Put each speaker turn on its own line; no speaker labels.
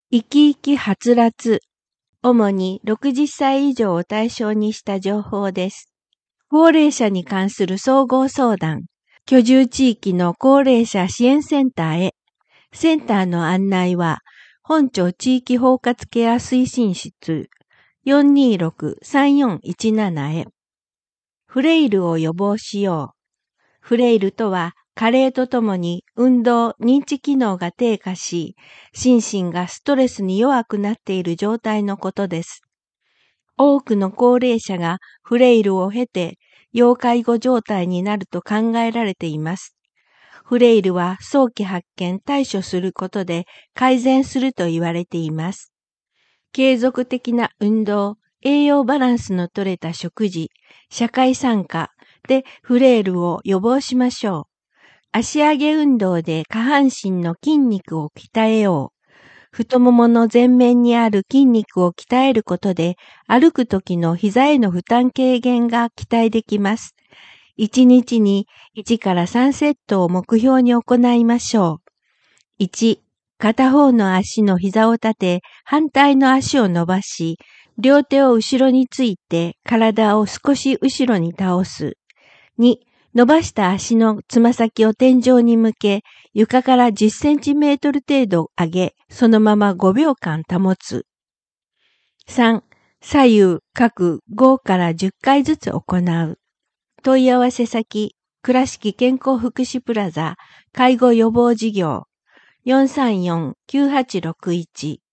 生き生きはつらつ、主に60歳以上を対象にした情報です。高齢者に関する総合相談、居住地域の高齢者支援センターへ。センターの案内は、本町地域包括ケア推進室 426-3417 へ。フレイルを予防しよう。フレイルとは、加齢とともに運動、認知機能が低下し、心身がストレスに弱くなっている状態のことです。多くの高齢者がフレイルを経て、要介護状態になると考えられています。フレイルは早期発見・対処することで改善すると言われています。継続的な運動、栄養バランスの取れた食事、社会参加でフレイルを予防しましょう。足上げ運動で下半身の筋肉を鍛えよう。太ももの前面にある筋肉を鍛えることで、歩く時の膝への負担軽減が期待できます。1日に1から3セットを目標に行いましょう。1、片方の足の膝を立て、反対の足を伸ばし、両手を後ろについて体を少し後ろに倒す。2、伸ばした足のつま先を天井に向け、床から10センチメートル程度上げ、そのまま5秒間保つ。3、左右各5から10回ずつ行う。問い合わせ先、倉敷健康福祉プラザ、介護予防事業、434-9861